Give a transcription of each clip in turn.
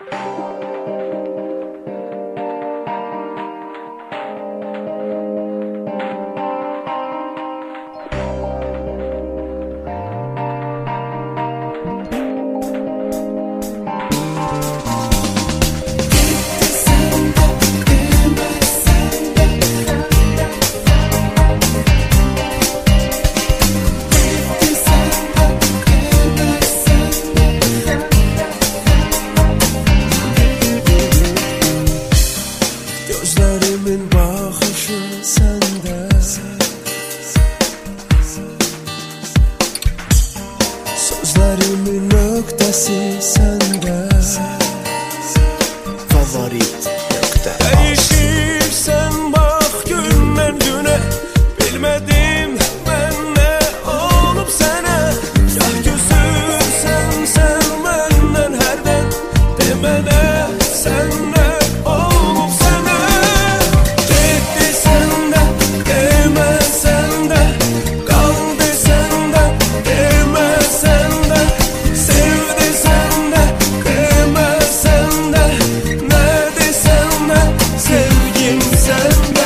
Gözlerimin bakışı sende, sözlerimin nöqtəsi sende. Favorit nöqtə. Değişirsen bak günden güne, bilmedim ben ne olup sana. Gah küsürsen sen benden herden, demene sen ne olup sana. Gitti sende, deme sende, kaldı sende, deme sende, sevdi sende, deme sende, ne desem de sevgim sende.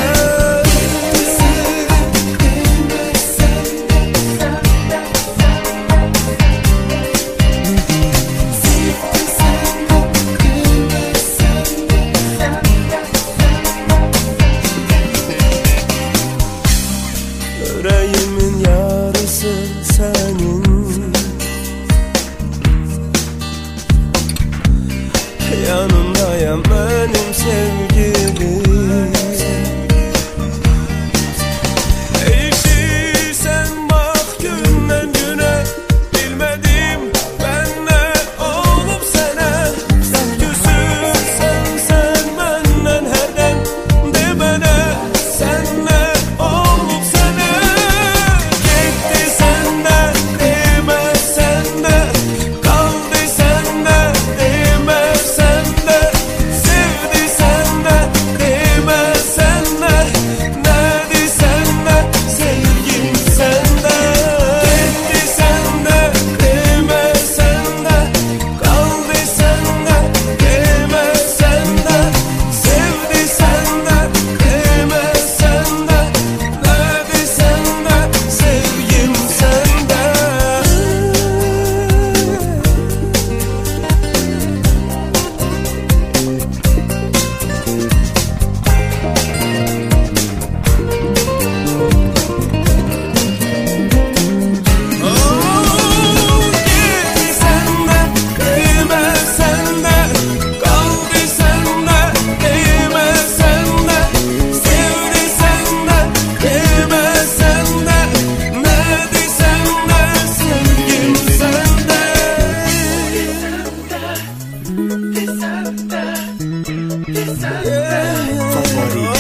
Yüreğimin yarısı senin, yanındayım benim sevgilim. Değişirsen bak günden güne, bilmedim ben ne olup sana. Sen küsürsen sen benden herden, demene sen ne olup sana. Gitti sende, deme sende, kaldı sende, deme sende, sevdi sende, deme sende, ne desen de sevgim sende. Gitti sende, deme sende, kaldı sende, deme sende, sevdi sende, deme sende, ne desen de sevgim sende. Gitti sende, deme sende, kaldı sende, deme sende, sevdi sende, deme sende, ne desen de sevgim sende. Favorit